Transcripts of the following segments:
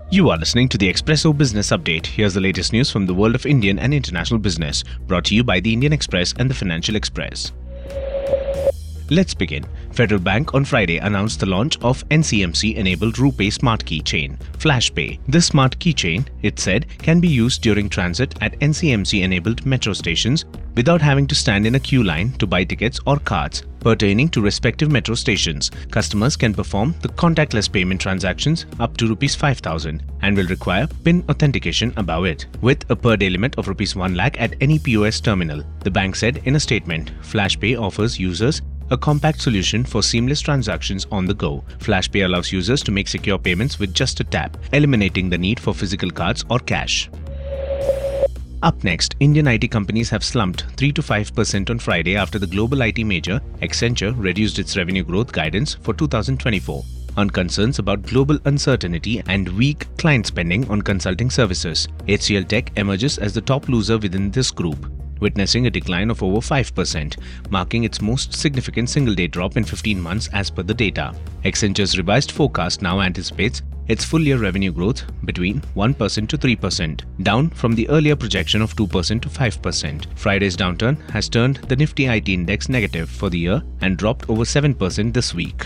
You are listening to the Expresso Business Update. Here's the latest news from the world of Indian and international business, brought to you by the Indian Express and the Financial Express. Let's begin. Federal Bank on Friday announced the launch of NCMC-enabled RuPay Smart Keychain, FlashPay. This smart keychain, it said, can be used during transit at NCMC-enabled metro stations without having to stand in a queue line to buy tickets or cards. Pertaining to respective metro stations, customers can perform the contactless payment transactions up to ₹5,000 and will require PIN authentication above it, with a per-day limit of ₹1 lakh at any POS terminal. The bank said in a statement, FlashPay offers users a compact solution for seamless transactions on the go. FlashPay allows users to make secure payments with just a tap, eliminating the need for physical cards or cash. Up next, Indian IT companies have slumped 3 to 5% on Friday after the global IT major Accenture reduced its revenue growth guidance for 2024 on concerns about global uncertainty and weak client spending on consulting services. HCL Tech emerges as the top loser within this group, witnessing a decline of over 5%, marking its most significant single-day drop in 15 months as per the data. Accenture's revised forecast now anticipates its full-year revenue growth between 1% to 3%, down from the earlier projection of 2% to 5%. Friday's downturn has turned the Nifty IT index negative for the year and dropped over 7% this week.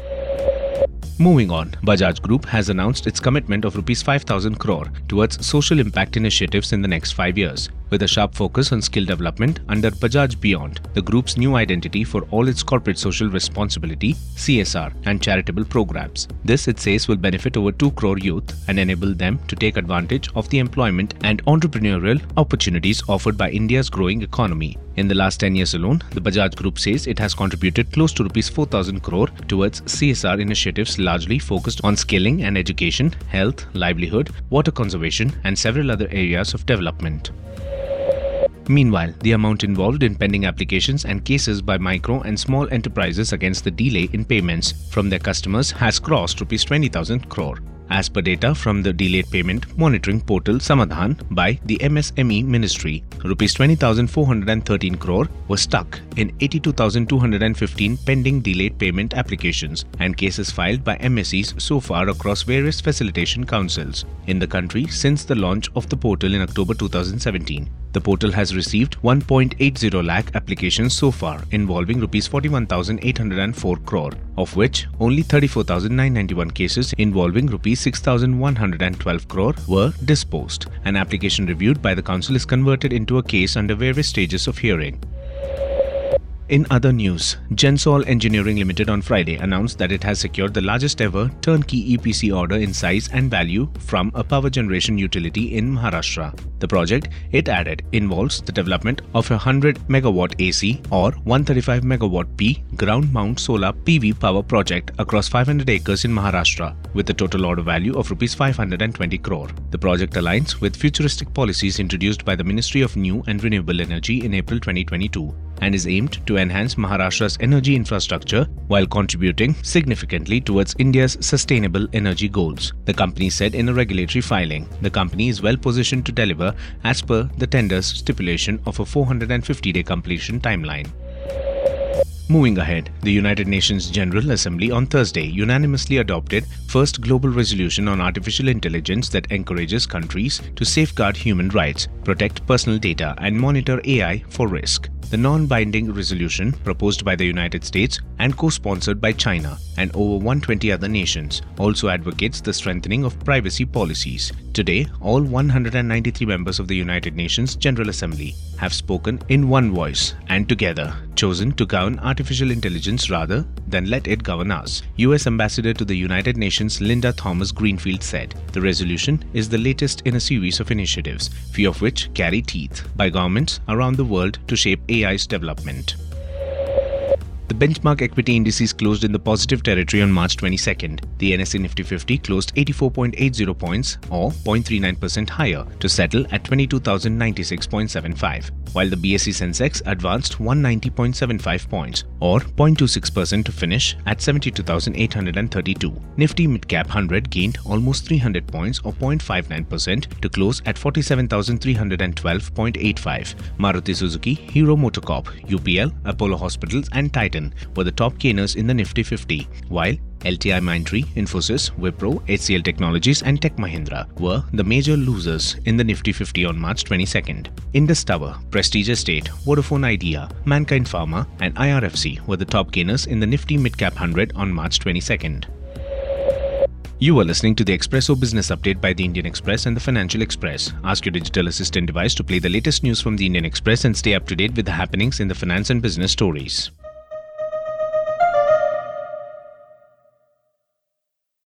Moving on, Bajaj Group has announced its commitment of ₹5,000 crore towards social impact initiatives in the next 5 years, with a sharp focus on skill development under Bajaj Beyond, the group's new identity for all its corporate social responsibility, CSR, and charitable programs. This, it says, will benefit over 2 crore youth and enable them to take advantage of the employment and entrepreneurial opportunities offered by India's growing economy. In the last 10 years alone, the Bajaj Group says it has contributed close to ₹4,000 crore towards CSR initiatives largely focused on skilling and education, health, livelihood, water conservation, and several other areas of development. Meanwhile, the amount involved in pending applications and cases by micro and small enterprises against the delay in payments from their customers has crossed ₹20,000 crore. As per data from the Delayed Payment Monitoring Portal Samadhan by the MSME Ministry, ₹20,413 crore was stuck in 82,215 pending delayed payment applications and cases filed by MSEs so far across various facilitation councils in the country since the launch of the portal in October 2017. The portal has received 1.80 lakh applications so far, involving ₹41,804 crore, of which only 34,991 cases involving ₹6,112 crore were disposed. An application reviewed by the council is converted into a case under various stages of hearing. In other news, Gensol Engineering Limited on Friday announced that it has secured the largest ever turnkey EPC order in size and value from a power generation utility in Maharashtra. The project, it added, involves the development of a 100 MW AC or 135 MW P ground mount solar PV power project across 500 acres in Maharashtra, with a total order value of ₹520 crore. The project aligns with futuristic policies introduced by the Ministry of New and Renewable Energy in April 2022 and is aimed to enhance Maharashtra's energy infrastructure while contributing significantly towards India's sustainable energy goals, the company said in a regulatory filing. The company is well positioned to deliver as per the tender's stipulation of a 450-day completion timeline. Moving ahead, the United Nations General Assembly on Thursday unanimously adopted first global resolution on artificial intelligence that encourages countries to safeguard human rights, protect personal data, and monitor AI for risk. The non-binding resolution, proposed by the United States and co-sponsored by China and over 120 other nations, also advocates the strengthening of privacy policies. Today, all 193 members of the United Nations General Assembly have spoken in one voice and together chosen to govern artificial intelligence rather than let it govern us, US Ambassador to the United Nations Linda Thomas-Greenfield said. The resolution is the latest in a series of initiatives, few of which carry teeth, by governments around the world to shape AI's development. The benchmark equity indices closed in the positive territory on March 22nd. The NSE Nifty 50 closed 84.80 points or 0.39% higher to settle at 22,096.75, while the BSE Sensex advanced 190.75 points or 0.26% to finish at 72,832. Nifty Midcap 100 gained almost 300 points or 0.59% to close at 47,312.85. Maruti Suzuki, Hero MotoCorp, UPL, Apollo Hospitals and Titan Titan were the top gainers in the Nifty 50, while LTIMindtree, Infosys, Wipro, HCL Technologies and Tech Mahindra were the major losers in the Nifty 50 on March 22nd. Indus Tower, Prestige Estate, Vodafone Idea, Mankind Pharma and IRFC were the top gainers in the Nifty Midcap 100 on March 22nd. You are listening to the Expresso Business Update by the Indian Express and the Financial Express. Ask your digital assistant device to play the latest news from the Indian Express and stay up to date with the happenings in the finance and business stories.